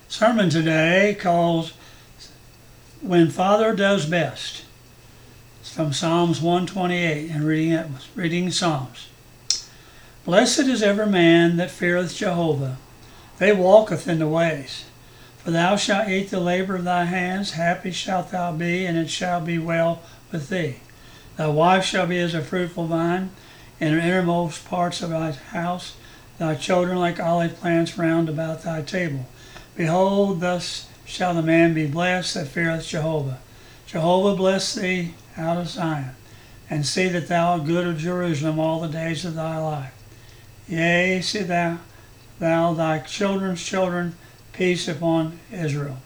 Sermon today called When Father Does Best. It's from Psalms 128 and reading Psalms. Blessed is every man that feareth Jehovah, they walketh in the ways. For thou shalt eat the labor of thy hands, happy shalt thou be, and it shall be well with thee. Thy wife shall be as a fruitful vine in the innermost parts of thy house, thy children like olive plants round about thy table. Behold, thus shall the man be blessed that feareth Jehovah. Jehovah bless thee out of Zion, and see that thou art good of Jerusalem all the days of thy life. Yea, see thou thy children's children, peace upon Israel.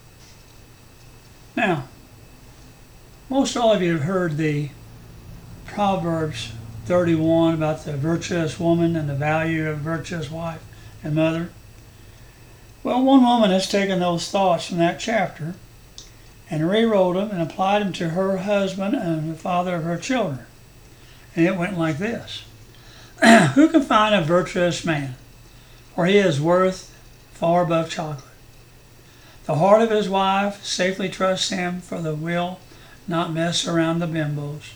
Now, most all of you have heard the Proverbs 31 about the virtuous woman and the value of a virtuous wife and mother. Well, one woman has taken those thoughts from that chapter and rewrote them and applied them to her husband and the father of her children. And it went like this. Who can find a virtuous man? For he is worth far above chocolate. The heart of his wife safely trusts him, for the will not mess around the bimbos.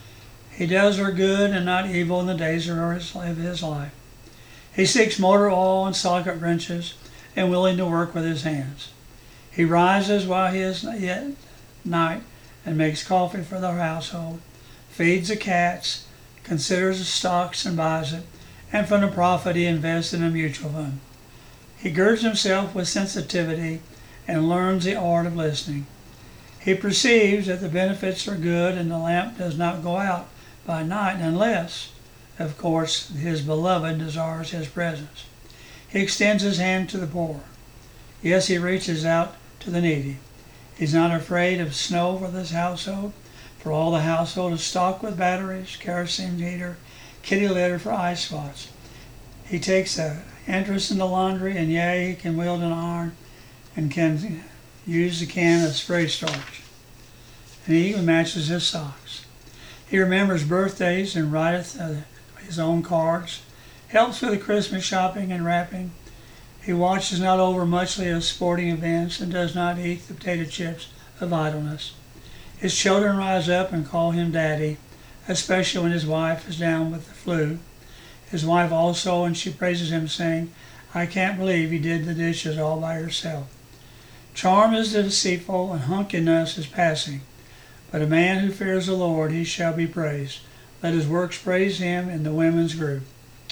He does her good and not evil in the days of his life. He seeks motor oil and socket wrenches and willing to work with his hands. He rises while he is yet night and makes coffee for the household, feeds the cats, considers the stocks and buys it, and from the profit he invests in a mutual fund. He girds himself with sensitivity and learns the art of listening. He perceives that the benefits are good and the lamp does not go out by night unless, of course, his beloved desires his presence. He extends his hand to the poor. Yes, he reaches out to the needy. He's not afraid of snow for this household, for all the household is stocked with batteries, kerosene heater, kitty litter for ice spots. He takes an interest in the laundry, and yea, he can wield an iron and can use the can of spray starch. And he even matches his socks. He remembers birthdays and writeth his own cards, helps with the Christmas shopping and wrapping. He watches not over muchly of sporting events and does not eat the potato chips of idleness. His children rise up and call him daddy, especially when his wife is down with the flu. His wife also, and she praises him, saying, I can't believe you did the dishes all by yourself. Charm is deceitful and hunkiness is passing, but a man who fears the Lord, he shall be praised. Let his works praise him in the women's group.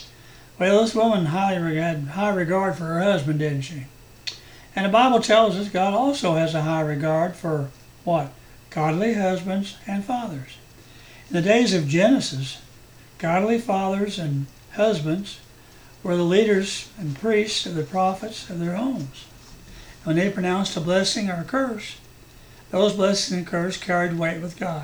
Well, this woman had high regard for her husband, didn't she? And the Bible tells us God also has a high regard for what? Godly husbands and fathers. In the days of Genesis, godly fathers and husbands were the leaders and priests of the prophets of their homes. When they pronounced a blessing or a curse, those blessings and curse carried weight with God.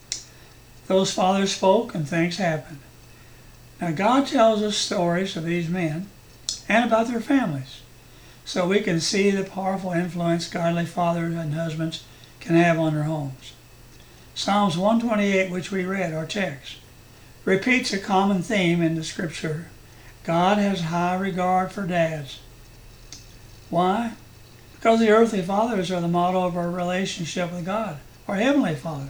Those fathers spoke and things happened. Now God tells us stories of these men and about their families, so we can see the powerful influence godly fathers and husbands can have on their homes. Psalms 128, which we read, our text, repeats a common theme in the scripture. God has high regard for dads. Why? Because the earthly fathers are the model of our relationship with God, our heavenly Father.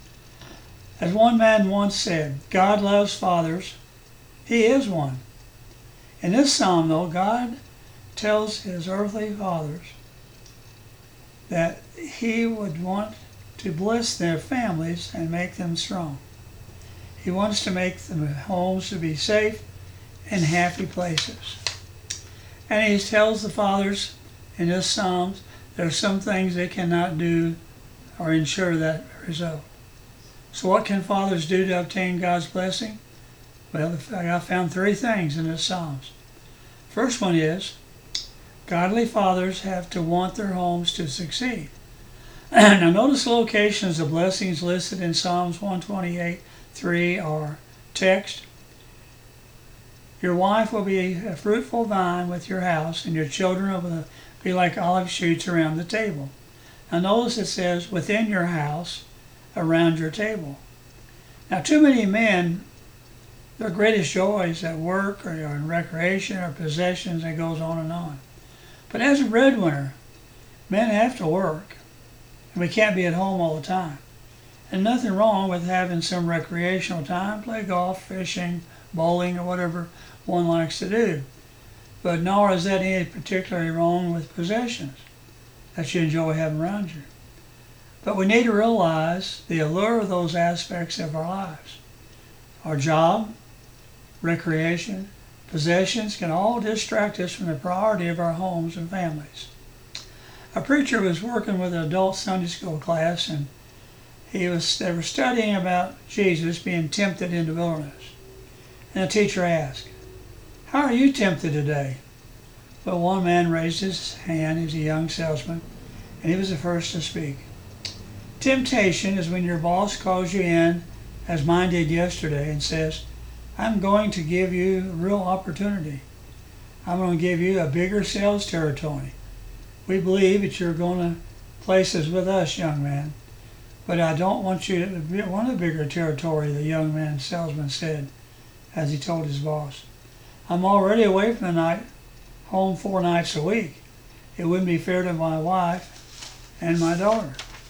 As one man once said, God loves fathers. He is one. In this psalm, though, God tells his earthly fathers that he would want to bless their families and make them strong. He wants to make the homes to be safe and happy places. And he tells the fathers in this psalms there are some things they cannot do or ensure that result. So what can fathers do to obtain God's blessing? Well, I found three things in this psalms. First one is, godly fathers have to want their homes to succeed. Now notice the locations of blessings listed in Psalms 128:3 are text. Your wife will be a fruitful vine with your house, and your children will be like olive shoots around the table. Now notice it says, within your house, around your table. Now too many men, their greatest joys at work or in recreation or possessions, and it goes on and on. But as a breadwinner, Men have to work, and we can't be at home all the time. And nothing wrong with having some recreational time, play golf, fishing, bowling, or whatever one likes to do. But nor is that any particularly wrong with possessions that you enjoy having around you. But we need to realize the allure of those aspects of our lives. Our job, recreation, possessions can all distract us from the priority of our homes and families. A preacher was working with an adult Sunday school class, and they were studying about Jesus being tempted in the wilderness. And the teacher asked, "How are you tempted today?" Well, one man raised his hand. He was a young salesman, and he was the first to speak. Temptation is when your boss calls you in, as mine did yesterday, and says, "I'm going to give you a real opportunity. I'm going to give you a bigger sales territory. We believe that you're going to places with us, young man. But I don't want you to want a bigger territory," the young man salesman said as he told his boss. "I'm already away from the night, home 4 nights a week. It wouldn't be fair to my wife and my daughter."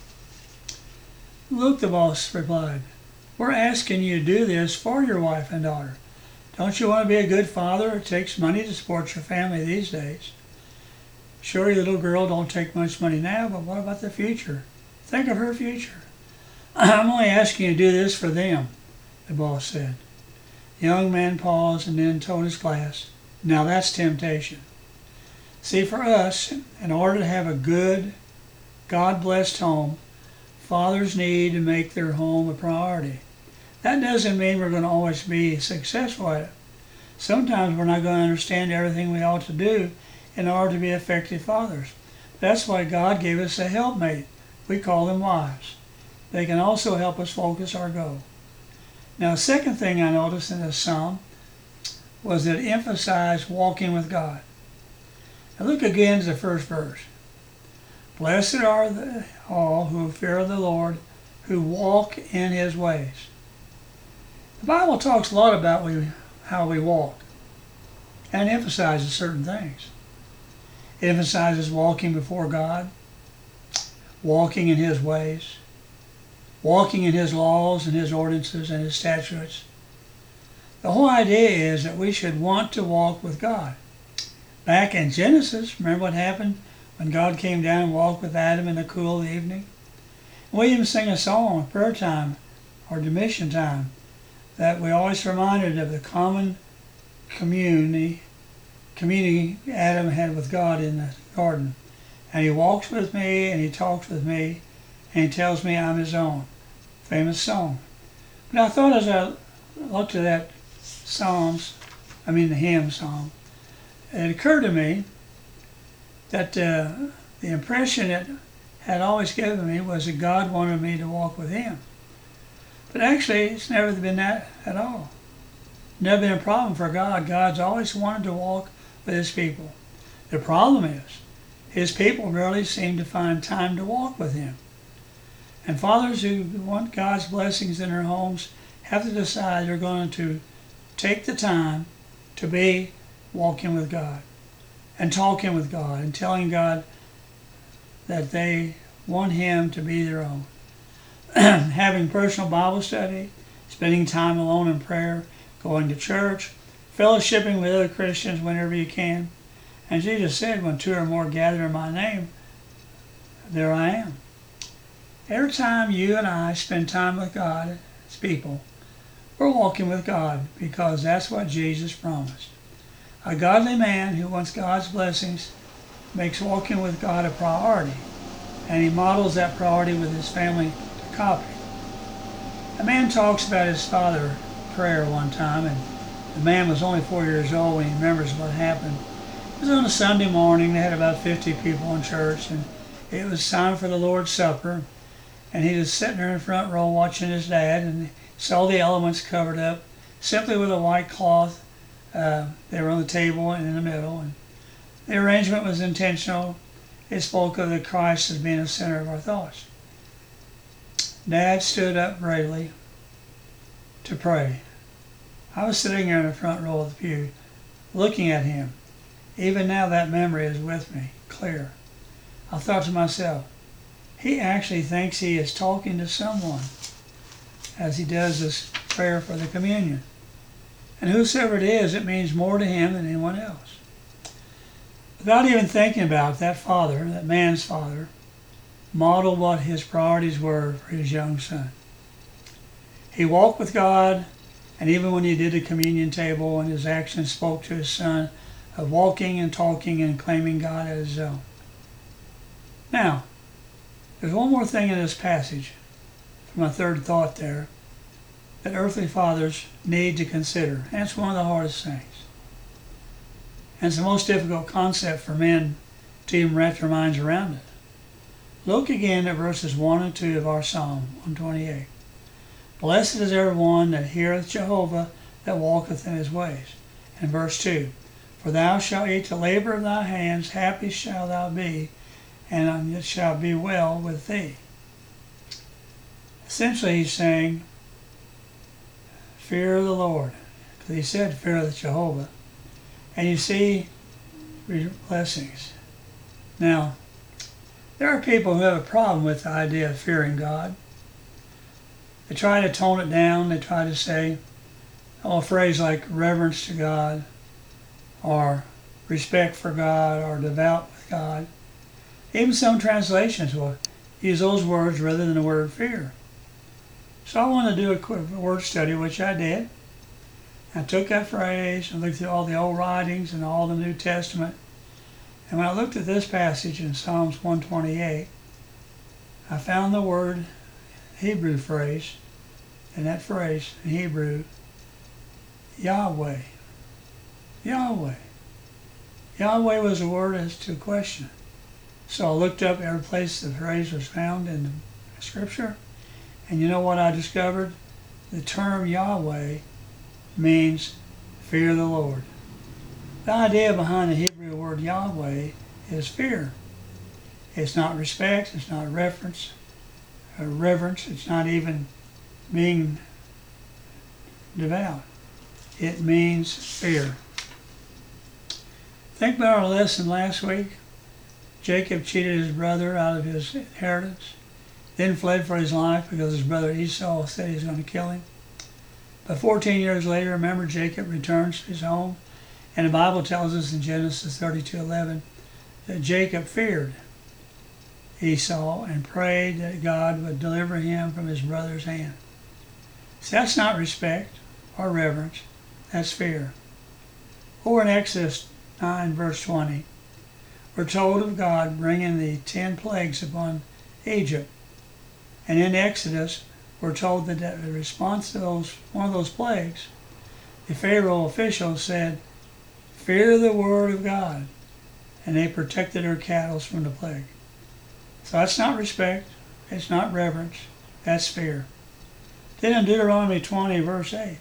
"Luke," the boss replied, "we're asking you to do this for your wife and daughter. Don't you want to be a good father? It takes money to support your family these days. Sure, your little girl don't take much money now, but what about the future? Think of her future." "I'm only asking you to do this for them," the boss said. The young man paused and then told his class, "Now that's temptation." See, for us, in order to have a good, God-blessed home, fathers need to make their home a priority. That doesn't mean we're going to always be successful at it. Sometimes we're not going to understand everything we ought to do in order to be effective fathers. That's why God gave us a helpmate. We call them wives. They can also help us focus our goal. Now, the second thing I noticed in this psalm was that it emphasized walking with God. Now look again to the first verse. "Blessed are all who fear the Lord, who walk in his ways." The Bible talks a lot about how we walk and emphasizes certain things. It emphasizes walking before God, walking in his ways, walking in his laws and his ordinances and his statutes. The whole idea is that we should want to walk with God. Back in Genesis, remember what happened when God came down and walked with Adam in the cool of the evening? We even sing a song, prayer time or demission time, that we always reminded of the common community Adam had with God in the garden. And he walks with me and he talks with me and he tells me I'm his own. Famous song. But I thought as I looked at that the hymn song, it occurred to me that the impression it had always given me was that God wanted me to walk with him. But actually, it's never been that at all. Never been a problem for God. God's always wanted to walk with his people. The problem is, his people rarely seem to find time to walk with him. And fathers who want God's blessings in their homes have to decide they're going to take the time to be walking with God and talking with God and telling God that they want him to be their own. Having personal Bible study, spending time alone in prayer, going to church, fellowshipping with other Christians whenever you can. And Jesus said, when 2 or more gather in my name, there I am. Every time you and I spend time with God, as people, we're walking with God because that's what Jesus promised. A godly man who wants God's blessings makes walking with God a priority, and he models that priority with his family to copy. A man talks about his father prayer one time, and the man was only 4 years old when he remembers what happened. It was on a Sunday morning. They had about 50 people in church, and it was time for the Lord's Supper. And he was sitting there in the front row watching his dad, and saw the elements covered up simply with a white cloth. They were on the table and in the middle. And the arrangement was intentional. It spoke of the Christ as being the center of our thoughts. Dad stood up bravely to pray. I was sitting there in the front row of the pew, looking at him. Even now that memory is with me, clear. I thought to myself, he actually thinks he is talking to someone as he does this prayer for the communion. And whosoever it is, it means more to him than anyone else. Without even thinking about it, that father, that man's father, modeled what his priorities were for his young son. He walked with God, and even when he did the communion table, and his actions spoke to his son of walking and talking and claiming God as his own. Now, there's one more thing in this passage, for my third thought there, that earthly fathers need to consider. And it's one of the hardest things. And it's the most difficult concept for men to even wrap their minds around it. Look again at verses 1 and 2 of our Psalm 128. Blessed is every one that heareth Jehovah, that walketh in his ways. And verse 2, for thou shalt eat the labor of thy hands, happy shalt thou be, and it shall be well with thee. Essentially he's saying, fear of the Lord. Because he said fear of Jehovah. And you see blessings. Now, there are people who have a problem with the idea of fearing God. They try to tone it down. They try to say, a phrase like reverence to God, or respect for God, or devout with God. Even some translations will use those words rather than the word fear. So I want to do a quick word study, which I did. I took that phrase and looked through all the old writings and all the New Testament. And when I looked at this passage in Psalms 128, I found the word Hebrew phrase, and that phrase in Hebrew, Yahweh. Yahweh. Yahweh was a word as to question. So I looked up every place the phrase was found in the Scripture, and you know what I discovered? The term Yahweh means fear the Lord. The idea behind the Hebrew word Yahweh is fear. It's not respect, it's not reverence, it's not even being devout. It means fear. Think about our lesson last week. Jacob cheated his brother out of his inheritance, then fled for his life because his brother Esau said he was going to kill him. But 14 years later, remember, Jacob returns to his home, and the Bible tells us in Genesis 32:11 that Jacob feared Esau and prayed that God would deliver him from his brother's hand. See, that's not respect or reverence, that's fear. Over in Exodus 9 verse 20, we're told of God bringing the 10 plagues upon Egypt. And in Exodus, we're told that in response to one of those plagues, the Pharaoh officials said, fear the word of God, and they protected their cattle from the plague. So that's not respect, it's not reverence, that's fear. Then in Deuteronomy 20 verse 8,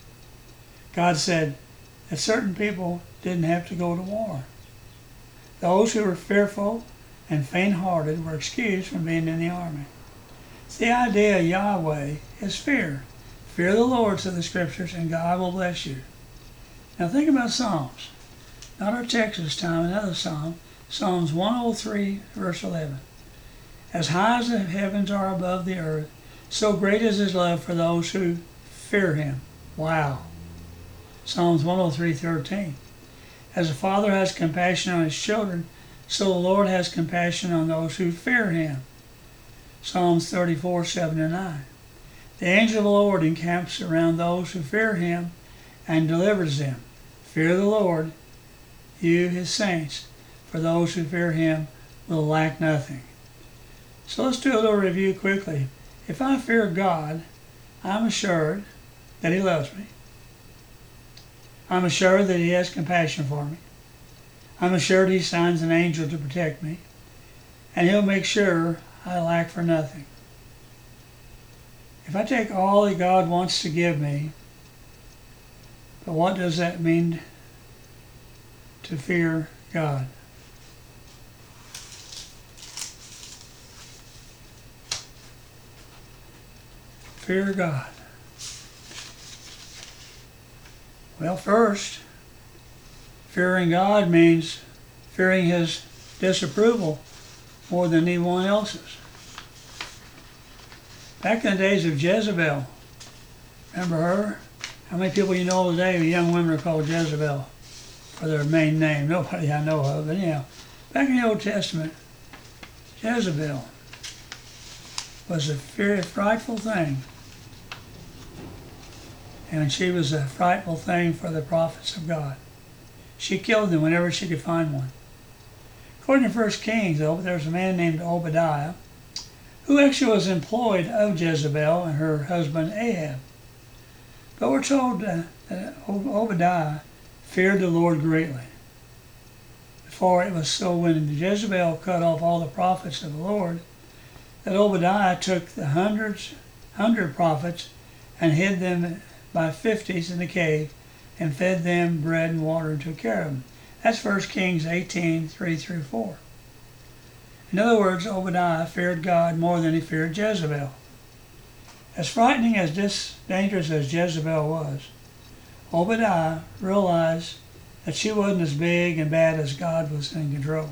God said that certain people didn't have to go to war. Those who were fearful and faint-hearted were excused from being in the army. It's the idea of Yahweh is fear. Fear the Lord, said the Scriptures, and God will bless you. Now think about Psalms. Not our text this time, another Psalm. Psalms 103, verse 11. As high as the heavens are above the earth, so great is his love for those who fear him. Wow. Psalms 103:13. As a father has compassion on his children, so the Lord has compassion on those who fear him. Psalms 34:7-9. The angel of the Lord encamps around those who fear him and delivers them. Fear the Lord, you his saints, for those who fear him will lack nothing. So let's do a little review quickly. If I fear God, I'm assured that he loves me. I'm assured that he has compassion for me. I'm assured he signs an angel to protect me. And he'll make sure I lack for nothing. If I take all that God wants to give me, but what does that mean to fear God? Fear God. Well, first, fearing God means fearing his disapproval more than anyone else's. Back in the days of Jezebel, remember her? How many people you know today, young women are called Jezebel for their main name? Nobody I know of, but anyhow. Back in the Old Testament, Jezebel was a very frightful thing. And she was a frightful thing for the prophets of God. She killed them whenever she could find one. According to 1 Kings, though, there was a man named Obadiah who actually was employed of Jezebel and her husband Ahab. But we're told that Obadiah feared the Lord greatly. For it was so when Jezebel cut off all the prophets of the Lord, that Obadiah took the 100 prophets and hid them by 50s in the cave and fed them bread and water and took care of them. That's 1 Kings 18, 3-4. In other words, Obadiah feared God more than he feared Jezebel. As frightening as dangerous as Jezebel was, Obadiah realized that she wasn't as big and bad as God was in control.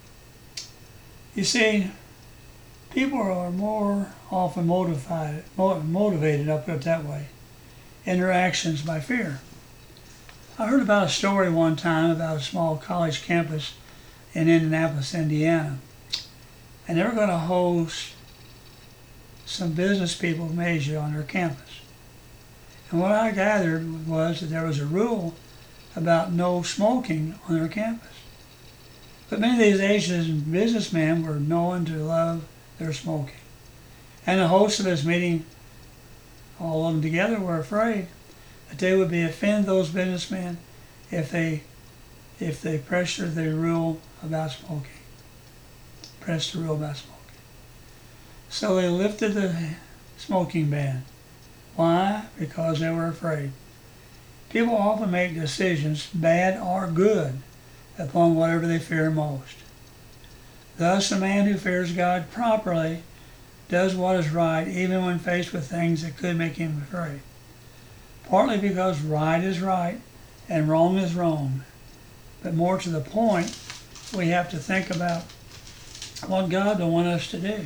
You see, people are more often motivated, I'll put it that way, in their actions by fear. I heard about a story one time about a small college campus in Indianapolis, Indiana. And they were going to host some business people from Asia on their campus. And what I gathered was that there was a rule about no smoking on their campus. But many of these Asian businessmen were known to love their smoking. And the hosts of this meeting, all of them together, were afraid that they would offend those businessmen if they pressured the rule about smoking. Pressed the rule about smoking. So they lifted the smoking ban. Why? Because they were afraid. People often make decisions, bad or good, upon whatever they fear most. Thus, a man who fears God properly does what is right, even when faced with things that could make him afraid. Partly because right is right and wrong is wrong. But more to the point, we have to think about what God will want us to do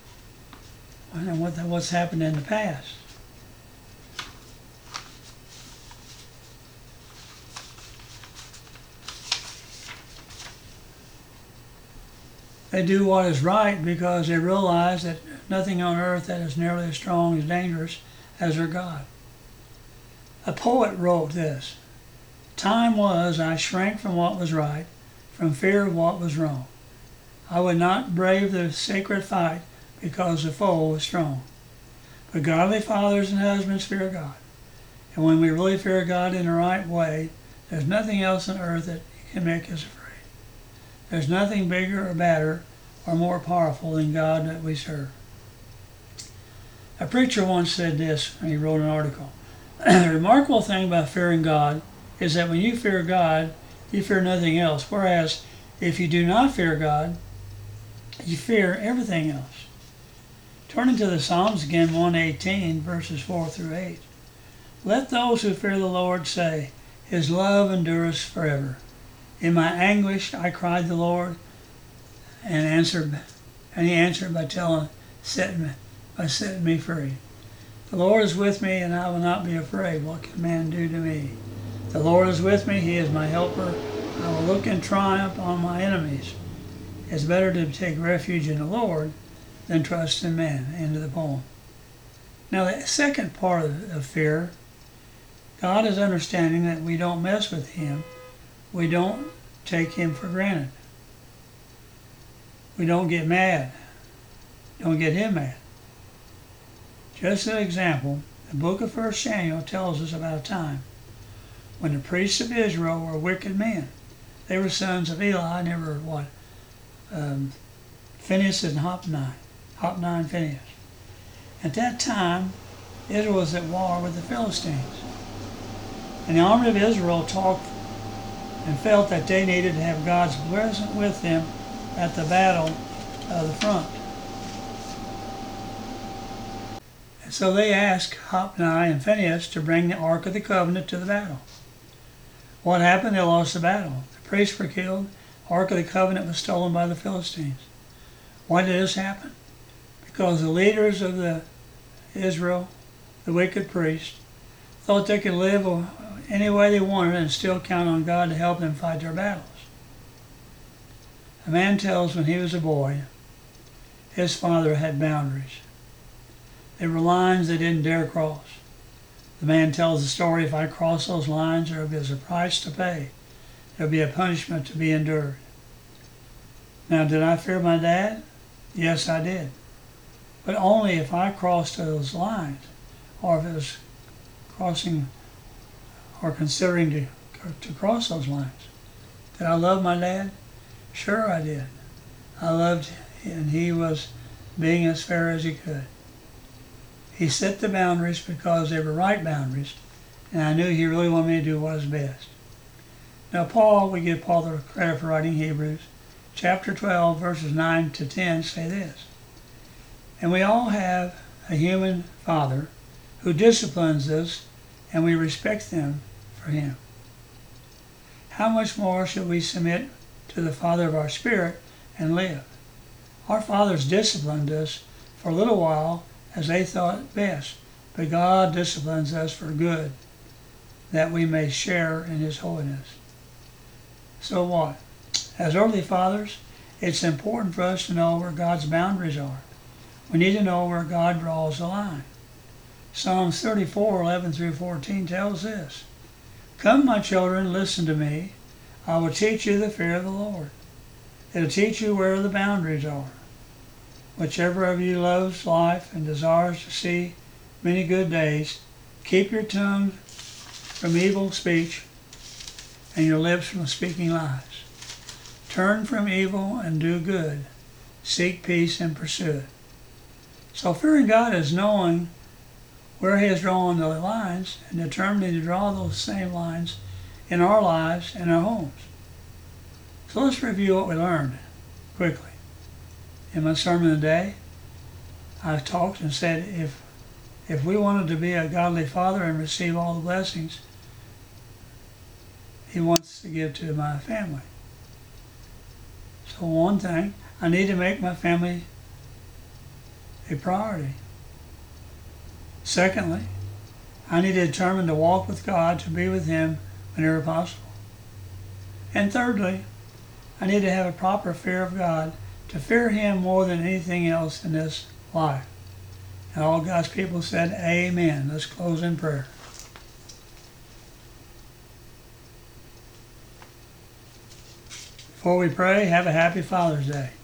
and what's happened in the past. They do what is right because they realize that nothing on earth that is nearly as strong as dangerous as their God. A poet wrote this: "Time was I shrank from what was right, from fear of what was wrong. I would not brave the sacred fight because the foe was strong. But godly fathers and husbands fear God. And when we really fear God in the right way, there's nothing else on earth that can make us afraid. There's nothing bigger or badder or more powerful than God that we serve." A preacher once said this when he wrote an article. The remarkable thing about fearing God is that when you fear God, you fear nothing else. Whereas if you do not fear God, you fear everything else. Turning to the Psalms again, 118, verses 4-8. "Let those who fear the Lord say, His love endures forever. In my anguish I cried to the Lord, and He answered by setting me free. The Lord is with me, and I will not be afraid. What can man do to me? The Lord is with me, He is my helper. I will look in triumph on my enemies. It's better to take refuge in the Lord than trust in man." End of the poem. Now the second part of fear, God is understanding that we don't mess with Him. We don't take Him for granted. We don't get mad. Don't get Him mad. Just an example, the book of 1 Samuel tells us about a time when the priests of Israel were wicked men. They were sons of Eli, and they were Phinehas and Hophni and Phinehas. At that time, Israel was at war with the Philistines. And the army of Israel talked and felt that they needed to have God's presence with them at the battle of the front. And so they asked Hophni and Phinehas to bring the Ark of the Covenant to the battle. What happened? They lost the battle. The priests were killed. The Ark of the Covenant was stolen by the Philistines. Why did this happen? Because the leaders of Israel, the wicked priests, thought they could live any way they wanted and still count on God to help them fight their battles. A man tells when he was a boy, his father had boundaries. They were lines they didn't dare cross. The man tells the story, if I cross those lines, there will be a price to pay. There will be a punishment to be endured. Now, did I fear my dad? Yes, I did. But only if I crossed those lines, or if it was crossing or considering to cross those lines. Did I love my dad? Sure I did. I loved him, and he was being as fair as he could. He set the boundaries because they were right boundaries, and I knew he really wanted me to do what was best. Now we give Paul the credit for writing Hebrews. Chapter 12, verses 9 to 10 say this. And we all have a human father who disciplines us, and we respect them for him. How much more should we submit to the Father of our spirit and live? Our fathers disciplined us for a little while as they thought best, but God disciplines us for good, that we may share in his holiness. So what? As earthly fathers, it's important for us to know where God's boundaries are. We need to know where God draws the line. Psalms 34, 11 through 14 tells this. Come, my children, listen to me. I will teach you the fear of the Lord. It'll teach you where the boundaries are. Whichever of you loves life and desires to see many good days, keep your tongue from evil speech and your lips from speaking lies. Turn from evil and do good. Seek peace and pursue it. So fearing God is knowing where he has drawn the lines and determining to draw those same lines in our lives and our homes. So let's review what we learned quickly. In my sermon today, I talked and said if we wanted to be a godly father and receive all the blessings he wants to give to my family. So one thing, I need to make my family a priority. Secondly, I need to determine to walk with God, to be with him whenever possible. And thirdly, I need to have a proper fear of God, to fear him more than anything else in this life. And all God's people said, amen. Let's close in prayer. Before we pray, have a happy Father's Day.